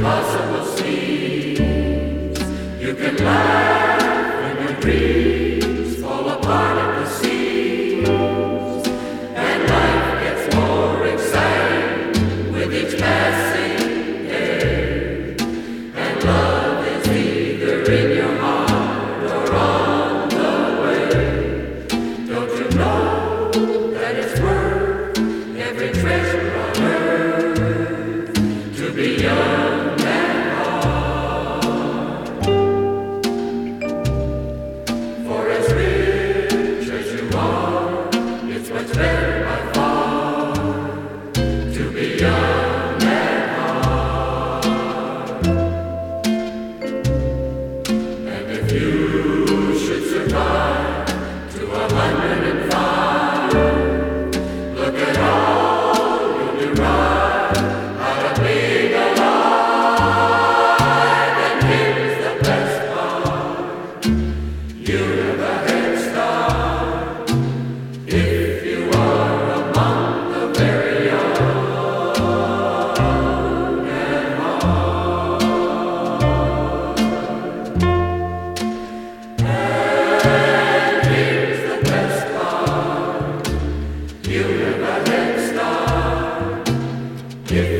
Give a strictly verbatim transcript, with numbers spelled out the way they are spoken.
impossible seems. You can laugh when your dreams fall apart at the seams, and life gets more exciting with each passing day. And love is either in your heart or on the way. Don't you know that it's worth every treasure on earth to be young and hard? For as rich as you are, it's much better by far to be young and hard. And if you should survive to a hundred and five, look at all you'll derive out of being alive. And here's the best part: you have a head start if you are among the very young and hard. And here's the best part: you have a head start if